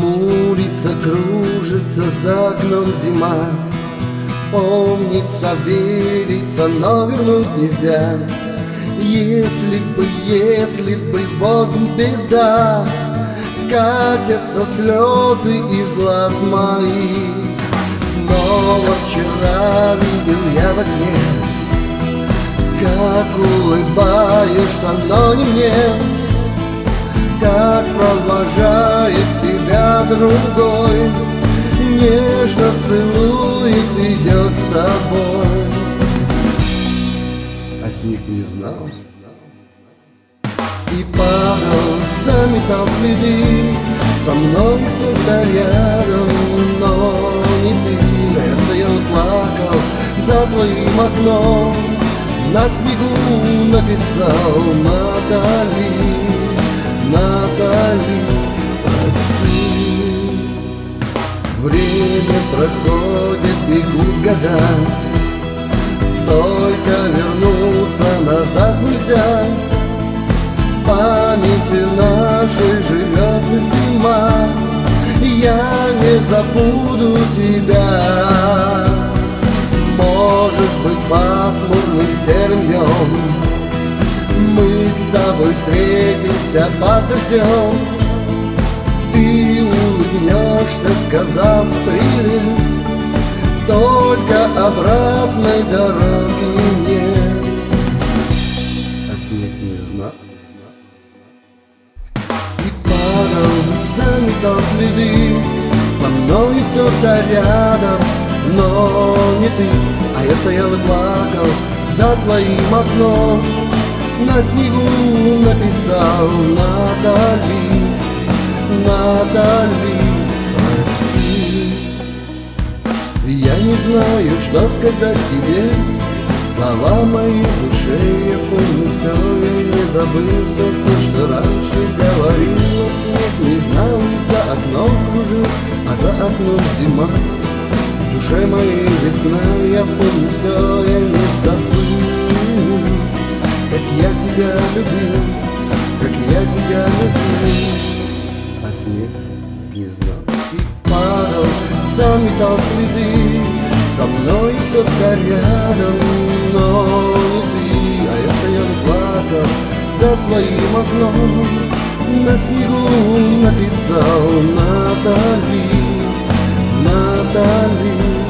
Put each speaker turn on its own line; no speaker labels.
Хмурится, кружится за окном зима. Помнится, верится, но вернуть нельзя. Если бы, вот беда. Катятся слезы из глаз моих. Снова вчера видел я во сне, как улыбаешься, но не мне, как провожает тебя другой, нежно целует, идет с тобой. А снег не знал и падал, заметал следы. Со мной кто-то рядом, но не ты. Я стоял и плакал за твоим окном, на снегу написал: Натали, Натали, прости. Время проходит, бегут года, только вернуться назад нельзя. В памяти нашей живет зима, я не забуду тебя. Может быть, пасмурным серым днем мы с тобой встретимся под дождем. Ты улыбнешься, сказав привет, только обратной дороги нет. А снег не знал и падал, заметал следы. Со мной кто-то рядом, но не ты. А я стоял и плакал за твоим окном, на снегу написал: Натали, Натали, прости. Я не знаю, что сказать тебе, слова мои в душе, я помню все, я не забыл все то, что раньше говорил. Снег не знал и за окном кружил, а за окном зима. В душе моей весна, я помню все, я не забыл, как я тебя любил, как я тебя любил. А снег не знал и падал, заметал следы. Со мной кто-то рядом, но не ты. А я стоял и плакал за твоим окном, на снегу написал: Натали, Натали.